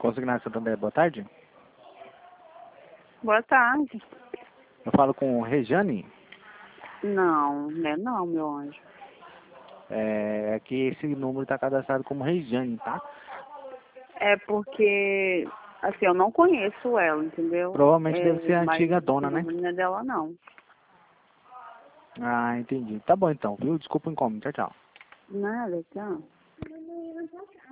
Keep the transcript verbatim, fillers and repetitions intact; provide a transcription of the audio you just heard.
Consignado Santander, boa tarde. Boa tarde. Eu falo com Rejane. Não, né não, meu anjo. É que esse número está cadastrado como Rejane, tá? É porque, assim, eu não conheço ela, entendeu? Provavelmente É, deve ser a mas antiga esse dona, né? número não é dela, não. Ah, entendi. Tá bom então, viu? Desculpa o incômodo. Tchau, tchau. Nada, tchau.